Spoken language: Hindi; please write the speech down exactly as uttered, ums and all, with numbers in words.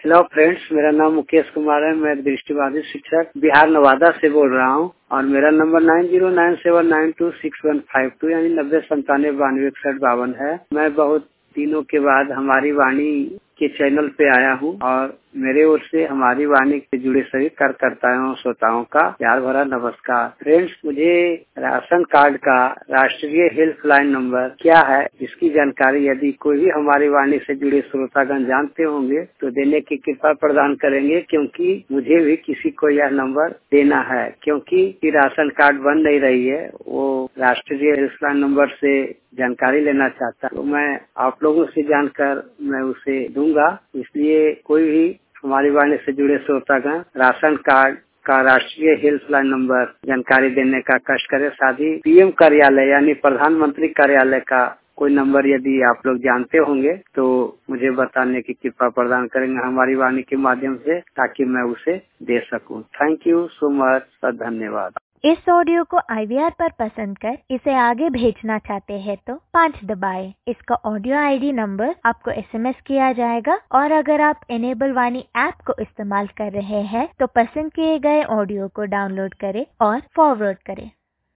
हेलो फ्रेंड्स, मेरा नाम मुकेश कुमार है। मैं दृष्टिबाधित शिक्षक बिहार नवादा से बोल रहा हूँ और मेरा number nine zero nine seven nine two six one five two यानी नब्बे संतानवे बानवे इकसठ बावन है। मैं बहुत दिनों के बाद हमारी वाणी के चैनल पे आया हूँ और मेरे ओर से हमारी वाणी से जुड़े सभी कार्यकर्ताओं श्रोताओं का प्यार भरा नमस्कार। फ्रेंड्स, मुझे राशन कार्ड का राष्ट्रीय हेल्पलाइन नंबर क्या है इसकी जानकारी यदि कोई भी हमारी वाणी से जुड़े श्रोतागण जानते होंगे तो देने की कृपा प्रदान करेंगे, क्योंकि मुझे भी किसी को यह नंबर देना है, क्योंकि राशन कार्ड बन नहीं रही है। वो राष्ट्रीय हेल्पलाइन नंबर से जानकारी लेना चाहता तो मैं आप लोगों से जानकर मैं उसे दूंगा। इसलिए कोई भी हमारी वाणी से जुड़े श्रोतागण राशन कार्ड का राष्ट्रीय हेल्पलाइन नंबर जानकारी देने का कष्ट करे। साथ ही पीएम कार्यालय यानी प्रधानमंत्री कार्यालय का कोई नंबर यदि आप लोग जानते होंगे तो मुझे बताने की कृपा प्रदान करेंगे हमारी वाणी के माध्यम से, ताकि मैं उसे दे सकूं। थैंक यू सो मच, धन्यवाद। इस ऑडियो को आई वी आर पर पसंद कर इसे आगे भेजना चाहते हैं तो पाँच दबाएं। इसका ऑडियो आईडी नंबर आपको एसएमएस किया जाएगा और अगर आप इनेबल वाणी ऐप को इस्तेमाल कर रहे हैं तो पसंद किए गए ऑडियो को डाउनलोड करें और फॉरवर्ड करें।